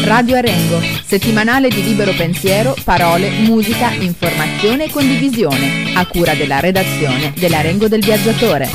Radio Arengo, settimanale di libero pensiero, parole, musica, informazione e condivisione, a cura della redazione dell'Arengo del Viaggiatore.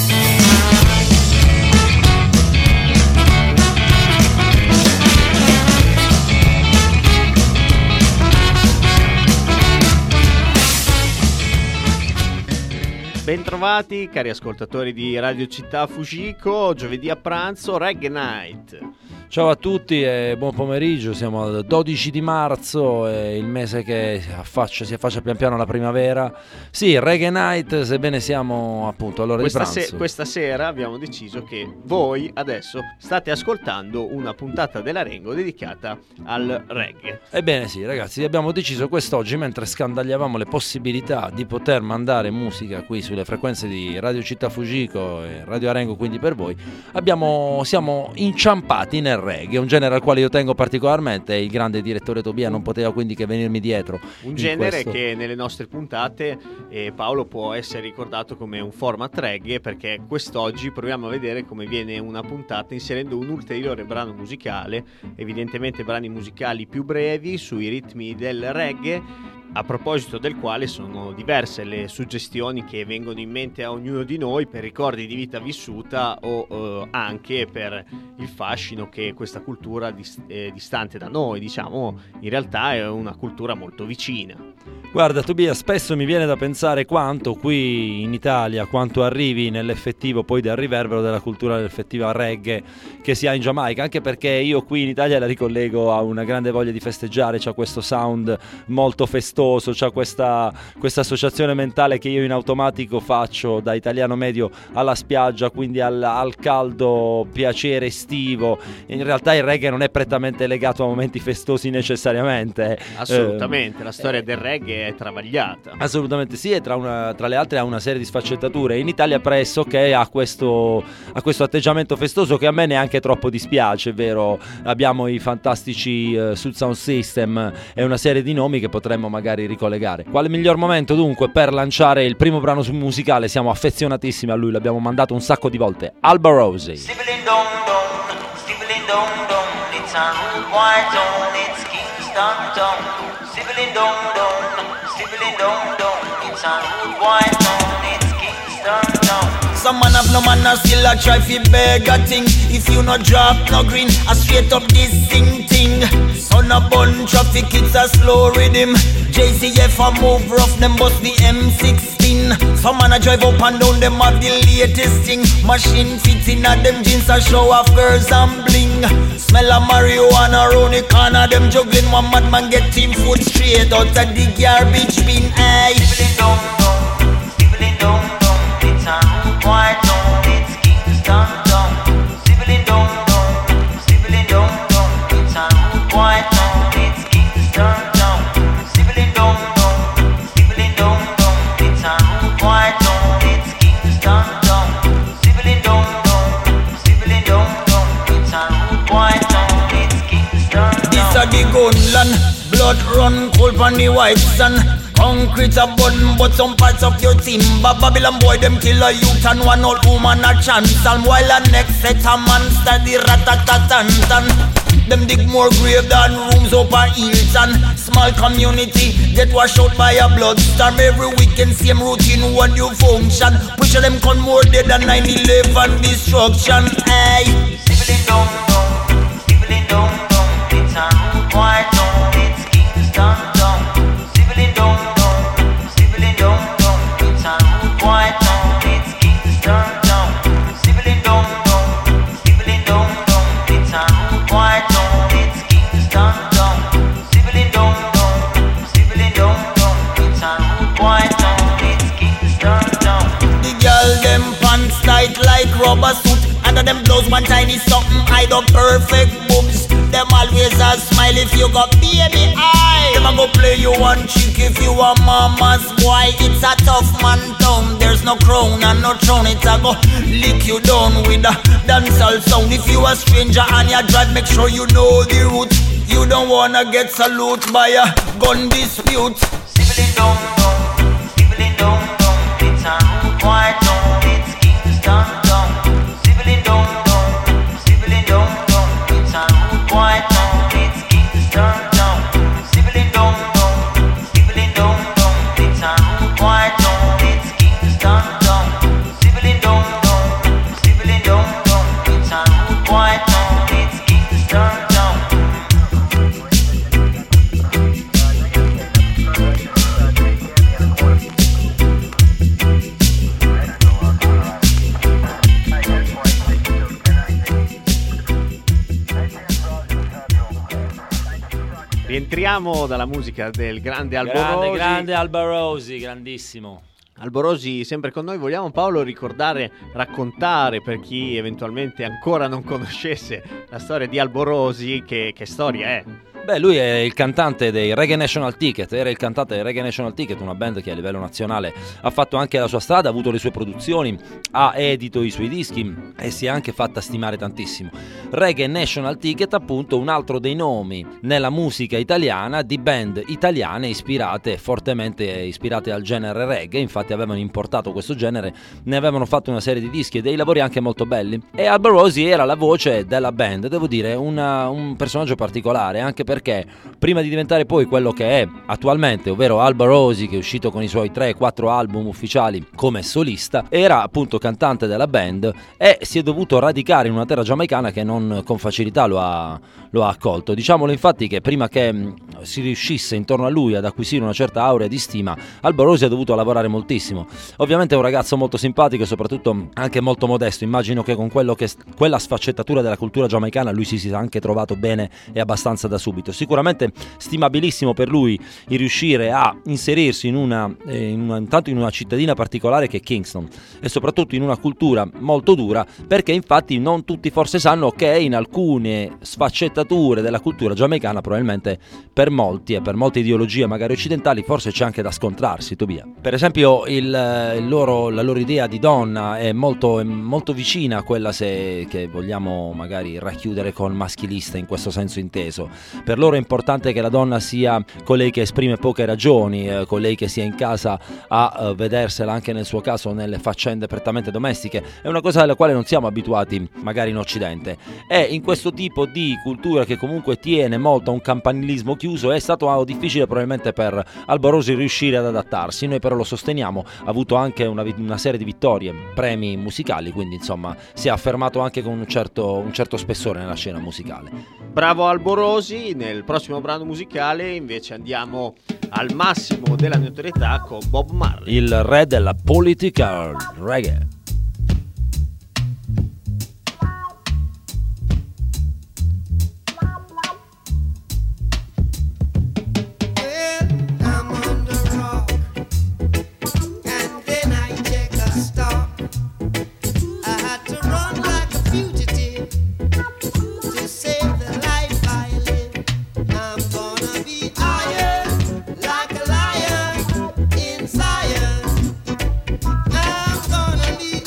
Bentrovati cari ascoltatori di Radio Città Fujiko, giovedì a pranzo Reggae Night. Ciao a tutti e buon pomeriggio, siamo al 12 di marzo, è il mese che si affaccia pian piano alla primavera. Sì, Reggae Night, sebbene siamo appunto all'ora di pranzo. Questa sera abbiamo deciso che voi adesso state ascoltando una puntata dell'Arengo dedicata al reggae. Ebbene sì ragazzi, abbiamo deciso quest'oggi, mentre scandagliavamo le possibilità di poter mandare musica qui sulle frequenze di Radio Città Fujiko e Radio Arengo, quindi per voi, siamo inciampati nel reggae, un genere al quale io tengo particolarmente, e il grande direttore Tobia non poteva quindi che venirmi dietro. Un genere che nelle nostre puntate, Paolo, può essere ricordato come un format reggae, perché quest'oggi proviamo a vedere come viene una puntata inserendo un ulteriore brano musicale, evidentemente brani musicali più brevi sui ritmi del reggae, a proposito del quale sono diverse le suggestioni che vengono in mente a ognuno di noi per ricordi di vita vissuta o anche per il fascino che questa cultura distante da noi, diciamo, in realtà è una cultura molto vicina. Guarda Tobia, spesso mi viene da pensare quanto qui in Italia, quanto arrivi nell'effettivo poi del riverbero della cultura dell'effettiva reggae che si ha in Giamaica, anche perché io qui in Italia la ricollego a una grande voglia di festeggiare, c'ha questo sound molto festoso, c'ha questa associazione mentale che io in automatico faccio da italiano medio alla spiaggia, quindi al caldo piacere estivo. In realtà il reggae non è prettamente legato a momenti festosi necessariamente. Assolutamente, la storia del reggae è travagliata. Assolutamente sì, e tra le altre ha una serie di sfaccettature. In Italia pressoché ha questo atteggiamento festoso che a me neanche troppo dispiace, è vero? Abbiamo i fantastici Soul Sound System e una serie di nomi che potremmo magari ricollegare. Quale miglior momento dunque per lanciare il primo brano musicale? Siamo affezionatissimi a lui, l'abbiamo mandato un sacco di volte. Alba Rosie. It's a rude white town, it's Kingston town. Stibbling down, it's a rude white town, it's Kingston town. Some man have no man, still a try fi beg a thing. If you no drop no green, a straight up this thing. Son a bun traffic, it's a slow rhythm. JCF a move rough, them bust the M16. Some man a drive up and down, them have the latest thing. Machine fitting at them jeans a show off girls and bling. Smell of marijuana round the corner, them juggling. One madman get team food straight out of the garbage bin. Aye. Stibbling down, it's a rude white town, it's Kingston town. Stibbling down, it's a rude white town, it's Kingston town. Stibbling down, it's a rude white town, it's Kingston town. Stibbling down, it's a rude white town, it's Kingston town. This a the gunland, blood run cold pon the white sun. Concrete a button, but some parts of your team. Babylon boy, them kill a youth and one old woman a chance. And while a next set a man study rat-a-tat-tan-tan. Them dig more grave than rooms up a Hilton. Small community get washed out by a bloodstorm. Every weekend same routine, one new function. Picture them con more dead than 9/11 destruction. Ay. Stibbling down, it's a rude white town, it's Kingston town. Stibbling down, it's a rude white town, it's Kingston town. Stibbling down, it's a rude white town, it's Kingston town. Stibbling down, it's a rude white town, it's Kingston town. The girl them pants tight like rubber suit. Under them blouse one tiny something hide up perfect boobs. Them always a smile if you got baby eye. Them a go play you one chick if you a mama's boy. It's a tough man town, there's no crown and no throne. It's a go lick you down with a dancehall sound. If you a stranger and you drive, make sure you know the route. You don't wanna get salute by a gun dispute. Stibbling down, it's a rude white town, it's Kingston town. Stibbling down, it's a rude white town, it's Entriamo dalla musica del grande Albo Rosi. Grande Albo Rosi, grandissimo. Albo Rosi sempre con noi. Vogliamo, Paolo, raccontare per chi eventualmente ancora non conoscesse la storia di Albo Rosi, che storia è? Beh, lui è il cantante dei Reggae National Ticket, era il cantante dei Reggae National Ticket, una band che a livello nazionale ha fatto anche la sua strada, ha avuto le sue produzioni, ha edito i suoi dischi e si è anche fatta stimare tantissimo. Reggae National Ticket, appunto, un altro dei nomi nella musica italiana di band italiane fortemente ispirate al genere reggae, infatti avevano importato questo genere, ne avevano fatto una serie di dischi e dei lavori anche molto belli, e Albo Rosi era la voce della band, devo dire un personaggio particolare, anche perché prima di diventare poi quello che è attualmente, ovvero Albo Rosi, che è uscito con i suoi 3-4 album ufficiali come solista, era appunto cantante della band e si è dovuto radicare in una terra giamaicana che non con facilità lo ha accolto. Diciamolo infatti che prima che si riuscisse intorno a lui ad acquisire una certa aurea di stima, Albo Rosi ha dovuto lavorare moltissimo. Ovviamente è un ragazzo molto simpatico e soprattutto anche molto modesto, immagino che con quella sfaccettatura della cultura giamaicana lui si sia anche trovato bene e abbastanza da subito. Sicuramente stimabilissimo per lui il riuscire a inserirsi intanto in una cittadina particolare che è Kingston e soprattutto in una cultura molto dura, perché infatti non tutti forse sanno che in alcune sfaccettature della cultura giamaicana probabilmente per molti e per molte ideologie magari occidentali forse c'è anche da scontrarsi, Tobia. Per esempio la loro idea di donna è molto vicina a quella che vogliamo magari racchiudere con maschilista in questo senso inteso. Per loro è importante che la donna sia colei che esprime poche ragioni, colei che sia in casa a vedersela anche nel suo caso nelle faccende prettamente domestiche. È una cosa alla quale non siamo abituati magari in Occidente, e in questo tipo di cultura che comunque tiene molto a un campanilismo chiuso è stato difficile probabilmente per Albo Rosi riuscire ad adattarsi. Noi però lo sosteniamo, ha avuto anche una serie di vittorie, premi musicali, quindi insomma si è affermato anche con un certo spessore nella scena musicale. Bravo Albo Rosi. Nel prossimo brano musicale invece andiamo al massimo della notorietà con Bob Marley, il re della political reggae. Like a lion in Zion, I'm gonna be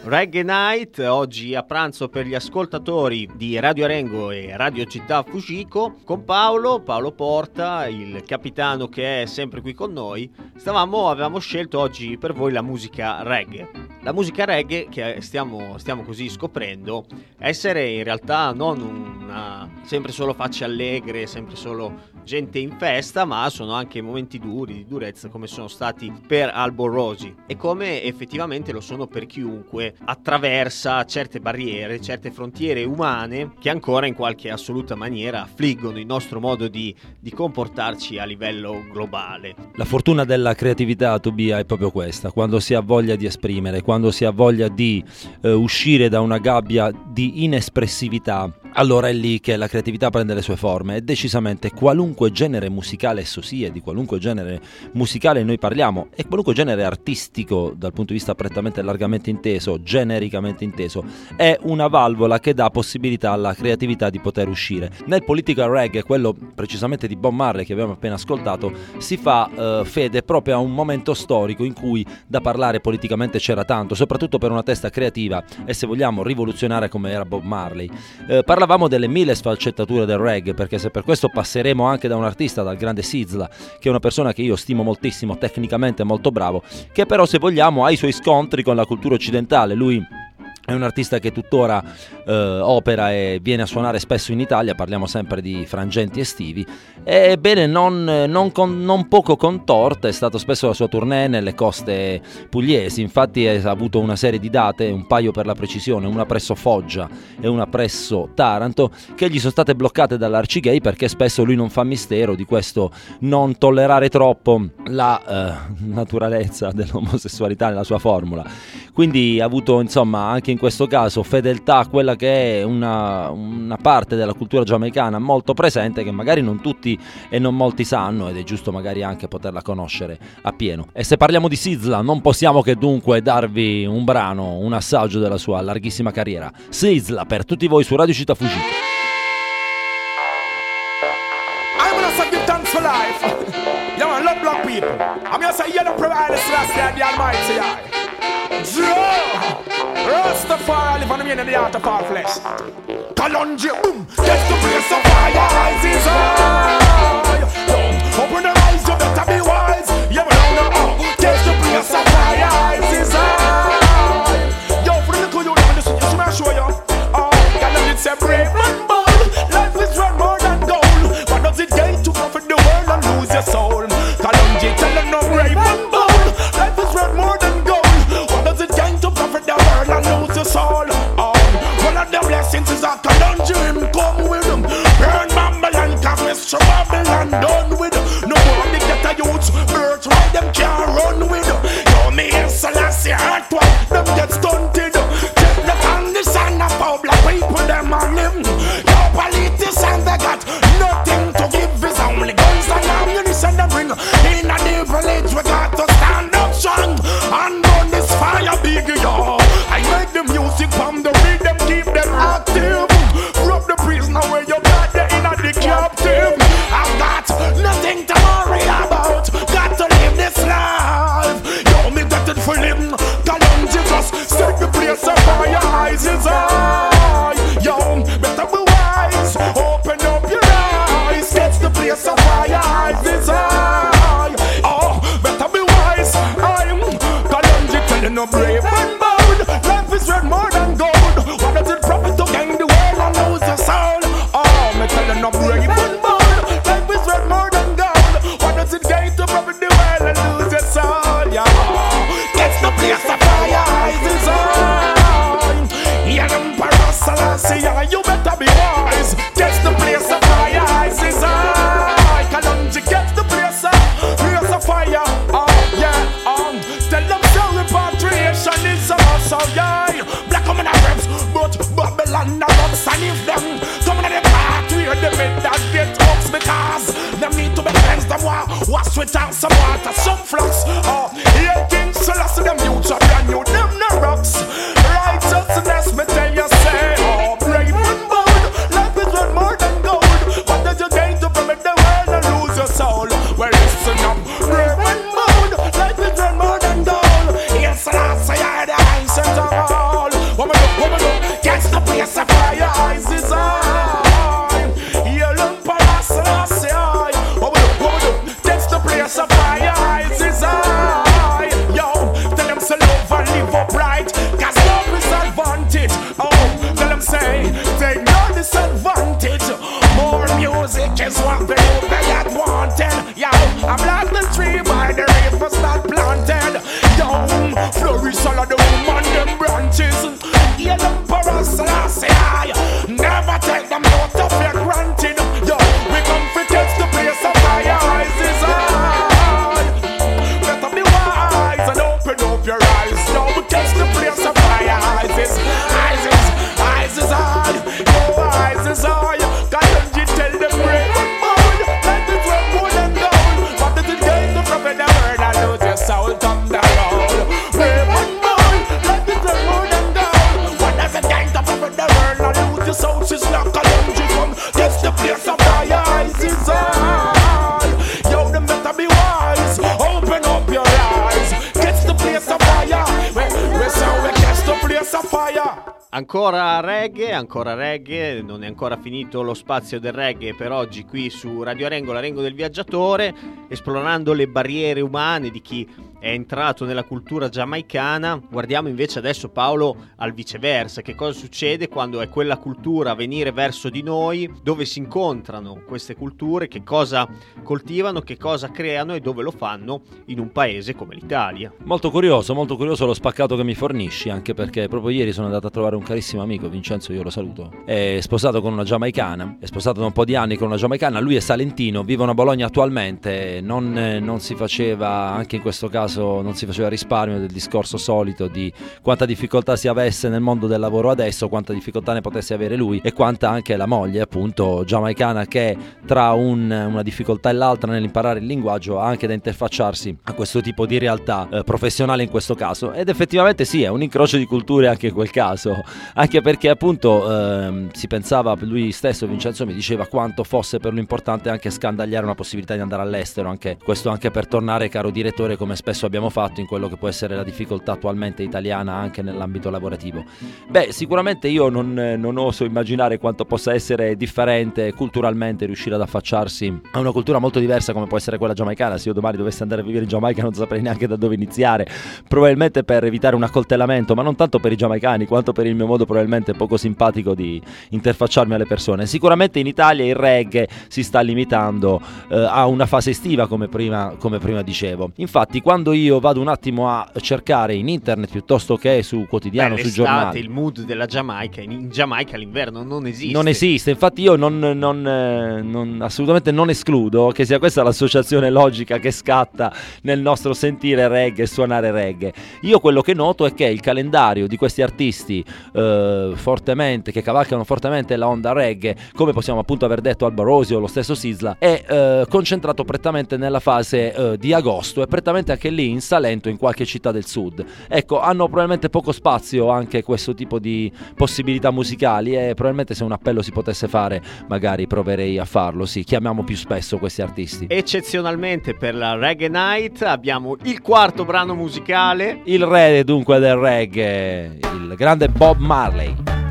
Reggae Night, oggi a pranzo per gli ascoltatori di Radio Arengo e Radio Città Fucico, con Paolo Porta, il capitano che è sempre qui con noi. Avevamo scelto oggi per voi la musica reggae. La musica reggae che stiamo così scoprendo essere in realtà non una sempre solo facce allegre, sempre solo gente in festa, ma sono anche momenti duri, di durezza, come sono stati per Albo Rosi e come effettivamente lo sono per chiunque attraversa certe barriere, certe frontiere umane che ancora in qualche assoluta maniera affliggono il nostro modo di comportarci a livello globale. La fortuna della creatività, Tobia, è proprio questa: quando si ha voglia di esprimere, quando si ha voglia di uscire da una gabbia di inespressività, allora è lì che la creatività prende le sue forme. E decisamente qualunque genere musicale esso sia, di qualunque genere musicale noi parliamo, e qualunque genere artistico dal punto di vista prettamente largamente inteso, genericamente inteso, è una valvola che dà possibilità alla creatività di poter uscire. Nel political reggae, quello precisamente di Bob Marley che abbiamo appena ascoltato, si fa fede proprio a un momento storico in cui da parlare politicamente c'era tanto, soprattutto per una testa creativa e, se vogliamo, rivoluzionaria come era Bob Marley. Parlavamo delle 1000 sfaccettature del reggae, perché se per questo passeremo anche da un artista, dal grande Sizzla, che è una persona che io stimo moltissimo, tecnicamente molto bravo, che però, se vogliamo, ha i suoi scontri con la cultura occidentale. Lui è un artista che tuttora opera e viene a suonare spesso in Italia, parliamo sempre di frangenti estivi. Ebbene, non poco contorta è stato spesso la sua tournée nelle coste pugliesi. Infatti ha avuto una serie di date, un paio per la precisione, una presso Foggia e una presso Taranto, che gli sono state bloccate dall'Arcigay perché spesso lui non fa mistero di questo non tollerare troppo la naturalezza dell'omosessualità nella sua formula. Quindi ha avuto, insomma, anche in questo caso fedeltà a quella che è una parte della cultura giamaicana molto presente, che magari non tutti e non molti sanno, ed è giusto magari anche poterla conoscere appieno. E se parliamo di Sizzla, non possiamo che dunque darvi un brano, un assaggio della sua larghissima carriera. Sizzla per tutti voi su Radio Città Fucico. I'm gonna give thanks for life. Yeah, man, love black people. I'm gonna say, you're the provider, Celestia, the Almighty. Rastafari live on the meaning of the heart of all flesh. Kalonji, boom, get the place of fire, eyes is high. Don't open the eyes, you better be wise. You don't know, get the place of fire, eyes is high. Yo, for the little you know this, you should show you. Oh, God, it's a brave man bold. Life is run more than gold. What does it gain to profit the world and lose your soul? Kalonji, tell them no brave man bold. Life is run more than gold. To profit the world and lose your soul. One of the blessings is a conundrum. Come with them. Burn Babylon, cause Mr. Babylon done with them. No more they get a youth birth right them can't run with them. Yo, me and Selassie heart one, them get stunted. Take the condition of how black people them on him. Yo, politicians they got nothing to give. Is only guns and ammunition they bring. In a new village we got to stand up strong and run this fire big, yo. I make the music from the rhythm, keep them active. Rub the prisoner where you got the inner the captive. I've got nothing to worry about. Got to live this life. Yo, me got it for living. Kalonji just set the place up for your eyes is high. Yo, better be wise. Open up your eyes. Get the place up for your eyes is high. Oh, better be wise. I'm Kalonji telling no brave man bold. Life is red more than gold. What does it profit to gain the world and lose your soul? Oh, me telling no brave man bold. Life is red more than gold. What does it gain to profit the world and lose your soul? Yeah, gets the place of fire, eyes is on. Yeah, Emperor Selassie, you better be wise. Gets the place of fire, eyes is on. Kalonji gets the place of fire. Oh yeah, tell them so repatriation is awesome, yeah. Black women are reps, but Babylon are ups, and if them come in the part where they make that right, cause no disadvantage. Oh, tell them say, take no disadvantage. More music is what they had wanted. Yo, I'm like the tree by the river start planted. Yo, flourish all of the woman, them branches. Yeah, them for us, I never take them out of your granted. Yo, we come for test the place of fire. Eyes is high. Better be wise and open up your eyes. Now we test the place of fire. Eyes is high. Your eyes is high. Can't you tell them break on board? Let it run more than down. But it is going to profit the word and lose your soul. Come down. Break on board. Let it run more than down. What does it going to profit the word and lose your soul? She's not a lunge from. Test the place of fire. Eyes is high. Yo, them better be wise. Open up your eyes. Catch the place of fire. We say we catch the place of fire. Ancora reggae, non è ancora finito lo spazio del reggae per oggi qui su Radio Arengo, l'Arengo del Viaggiatore, esplorando le barriere umane di chi è entrato nella cultura giamaicana. Guardiamo invece adesso, Paolo, al viceversa, che cosa succede quando è quella cultura a venire verso di noi, dove si incontrano queste culture, che cosa coltivano, che cosa creano e dove lo fanno in un paese come l'Italia. Molto curioso lo spaccato che mi fornisci, anche perché proprio ieri sono andato a trovare un carissimo amico, Vincenzo, io lo saluto, è sposato con una giamaicana, è sposato da un po' di anni con una giamaicana, lui è salentino, vivono a Bologna attualmente, non si faceva, anche in questo caso non si faceva risparmio del discorso solito di quanta difficoltà si avesse nel mondo del lavoro adesso, quanta difficoltà ne potesse avere lui e quanta anche la moglie, appunto giamaicana, che tra una difficoltà e l'altra nell'imparare il linguaggio ha anche da interfacciarsi a questo tipo di realtà professionale in questo caso, ed effettivamente sì, è un incrocio di culture anche in quel caso, anche perché appunto si pensava, lui stesso Vincenzo mi diceva quanto fosse per lui importante anche scandagliare una possibilità di andare all'estero, anche questo anche per tornare, caro direttore, come spesso abbiamo fatto, in quello che può essere la difficoltà attualmente italiana anche nell'ambito lavorativo. Beh, sicuramente io non oso immaginare quanto possa essere differente culturalmente riuscire ad affacciarsi a una cultura molto diversa come può essere quella giamaicana. Se io domani dovessi andare a vivere in Giamaica non saprei neanche da dove iniziare, probabilmente per evitare un accoltellamento, ma non tanto per i giamaicani quanto per il mio modo probabilmente poco simpatico di interfacciarmi alle persone. Sicuramente in Italia il reggae si sta limitando a una fase estiva, come prima dicevo. Infatti quando io vado un attimo a cercare in internet piuttosto che su quotidiano, su giornali, il mood della Giamaica, in Giamaica l'inverno non esiste, infatti io assolutamente non escludo che sia questa l'associazione logica che scatta nel nostro sentire reggae e suonare reggae. Io quello che noto è che il calendario di questi artisti che cavalcano fortemente la onda reggae, come possiamo appunto aver detto Alba Rosi o lo stesso Sisla, è concentrato prettamente nella fase di agosto e prettamente anche lì in Salento, in qualche città del sud. Ecco, hanno probabilmente poco spazio anche questo tipo di possibilità musicali e probabilmente se un appello si potesse fare magari proverei a farlo, sì, chiamiamo più spesso questi artisti. Eccezionalmente per la Reggae Night abbiamo il quarto brano musicale, il re dunque del reggae, il grande Bob Marley.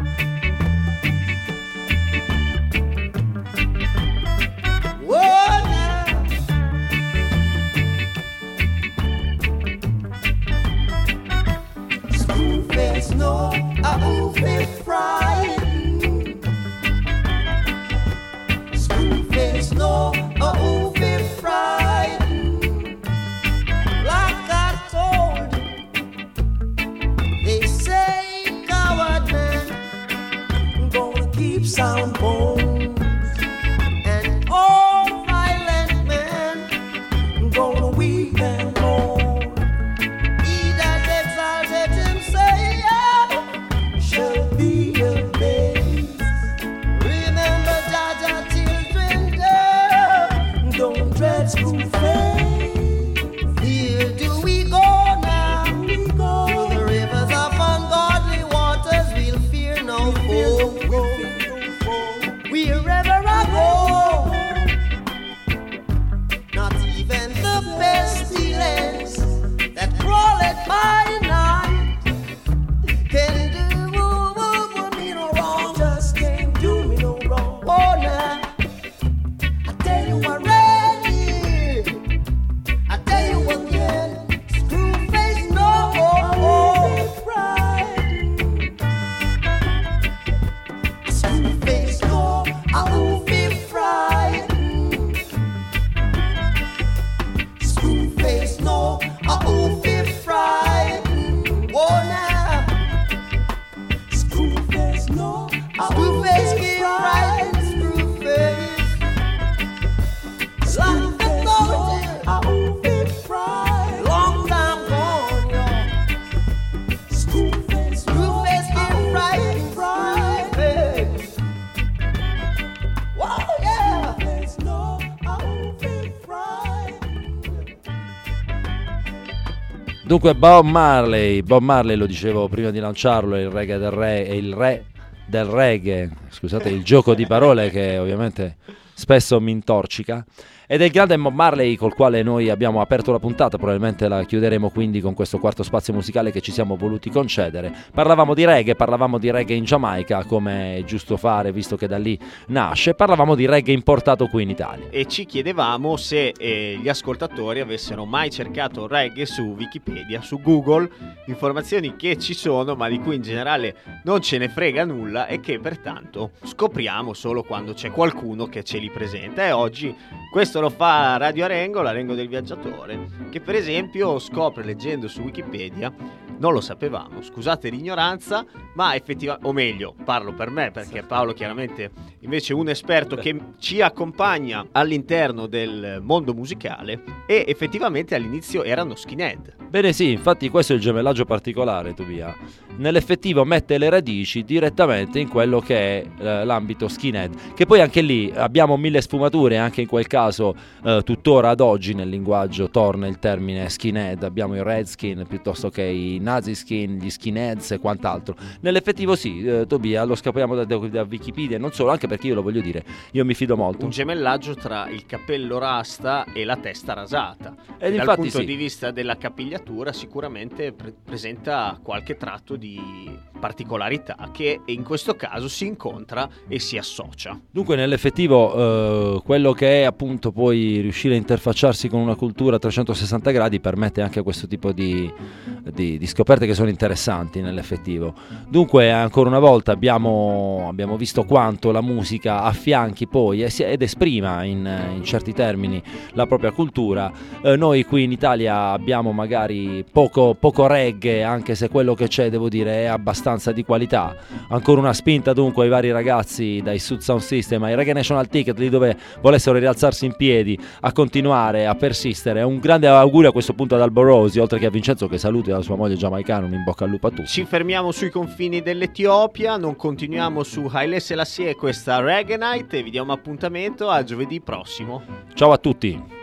No, I move it frightened. Spoonface, no, I move it frightened. Like I told you, they say coward men gonna keep sound bones, and all violent men gonna weep and mourn. He that exalted himself shall be Dunque Bob Marley lo dicevo prima di lanciarlo, è il reggae del re, è il re del reggae, scusate il gioco di parole che ovviamente spesso mi intorcica, ed è il grande Bob Marley col quale noi abbiamo aperto la puntata, probabilmente la chiuderemo quindi con questo quarto spazio musicale che ci siamo voluti concedere. Parlavamo di reggae in Giamaica, come è giusto fare visto che da lì nasce, parlavamo di reggae importato qui in Italia. E ci chiedevamo se gli ascoltatori avessero mai cercato reggae su Wikipedia, su Google, informazioni che ci sono ma di cui in generale non ce ne frega nulla e che pertanto scopriamo solo quando c'è qualcuno che ce li presenta, e oggi questo lo fa Radio Arengo, l'Arengo del Viaggiatore, che per esempio scopre leggendo su Wikipedia, non lo sapevamo, scusate l'ignoranza, ma effettivamente, o meglio, parlo per me perché Paolo chiaramente invece è un esperto che ci accompagna all'interno del mondo musicale, e effettivamente all'inizio erano skinhead. Bene sì, infatti questo è il gemellaggio particolare, Tobia. Nell'effettivo mette le radici direttamente in quello che è l'ambito skinhead, che poi anche lì abbiamo mille sfumature, anche in quel caso tuttora ad oggi nel linguaggio torna il termine skinhead, abbiamo i redskin piuttosto che i nazi skin, gli skinheads e quant'altro. Nell'effettivo sì, Tobia, lo scapiamo da Wikipedia, non solo, anche perché io lo voglio dire, io mi fido molto. Un gemellaggio tra il cappello rasta e la testa rasata, ed dal infatti punto sì, di vista della capigliatura sicuramente presenta qualche tratto di particolarità che in questo caso si incontra e si associa. Dunque nell'effettivo quello che è appunto poi riuscire a interfacciarsi con una cultura a 360 gradi permette anche questo tipo di scoperte che sono interessanti nell'effettivo. Dunque ancora una volta abbiamo visto quanto la musica affianchi poi ed esprima in certi termini la propria cultura. Noi qui in Italia abbiamo magari poco reggae, anche se quello che c'è devo dire è abbastanza di qualità. Ancora una spinta dunque ai vari ragazzi dai Sud Sound System, ai Reggae National Ticket, lì dove volessero rialzarsi in piedi, a continuare, a persistere. Un grande augurio a questo punto ad Albo Rosi, oltre che a Vincenzo che saluti la sua moglie giamaicana, un in bocca al lupo a tutti. Ci fermiamo sui confini dell'Etiopia, non continuiamo su Haile Selassie, questa Reggae Night, e vi diamo appuntamento a giovedì prossimo. Ciao a tutti.